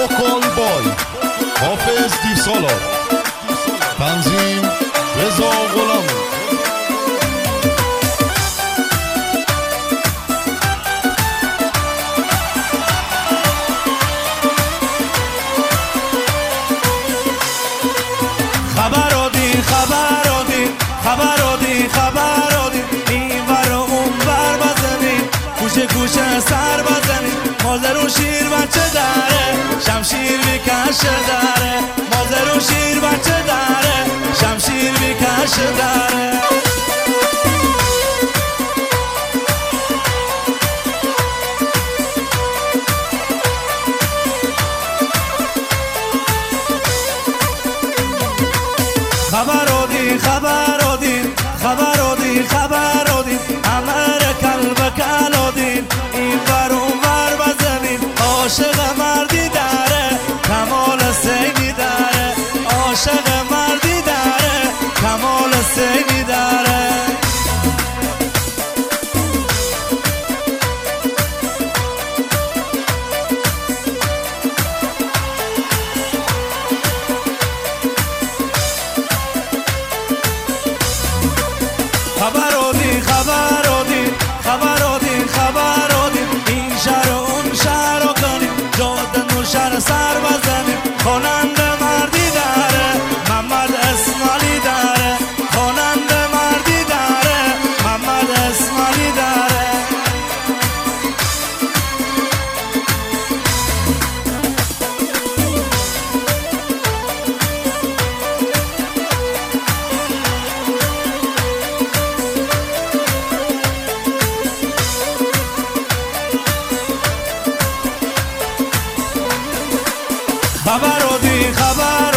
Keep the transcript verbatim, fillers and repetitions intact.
وکال بای حافظ دیوسالار، تنظیم رضا غلامی. خبر آدین خبر آدین خبر آدین خبر آدین این ور و اون ور بزنین، کوچه کوچه سر بزنین. مادر و شیر بچه داره شمشیر میکشه داره، مادر و شیر بچه داره شمشیر میکشه داره. خبر آدین خبر آدین خبر آدین خبر آدین امر کلب کل آدین این ور اون ور بزنین. عاشق مردی داره کمال سینی داره، عاشق مردی داره کمال سینی داره. خبر آدین خبر آدین خبر آدین خبر آدین این شهر و اون شهر رو کنیم، جاده و شهر سر بزنیم. خواننده مردی داره محمد اسماعیلی داره، خواننده مردی داره محمد اسماعیلی داره. خبر آدین خبر